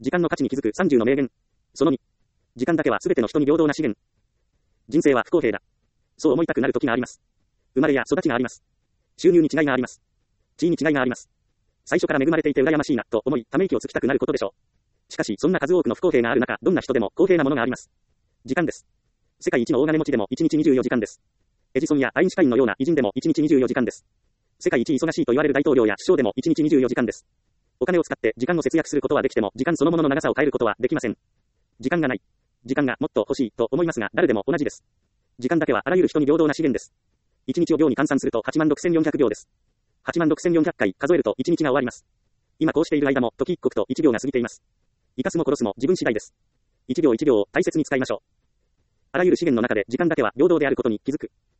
時間の価値に気づく30の名言。その2。時間だけは全ての人に平等な資源。人生は不公平だ。そう思いたくなる時があります。生まれや育ちがあります。収入に違いがあります。地位に違いがあります。最初から恵まれていて羨ましいな、と思い、ため息をつきたくなることでしょう。しかし、そんな数多くの不公平がある中、どんな人でも公平なものがあります。時間です。世界一の大金持ちでも1日24時間です。エジソンやアインシュタインのような偉人でも1日24時間です。世界一忙しいと言われる大統領や首相でも1日24時間です。お金を使って時間を節約することはできても、時間そのものの長さを変えることはできません。時間がない。時間がもっと欲しいと思いますが、誰でも同じです。時間だけはあらゆる人に平等な資源です。1日を秒に換算すると86,400秒です。86,400回数えると1日が終わります。今こうしている間も時一刻と1秒が過ぎています。生かすも殺すも自分次第です。1秒1秒を大切に使いましょう。あらゆる資源の中で時間だけは平等であることに気づく。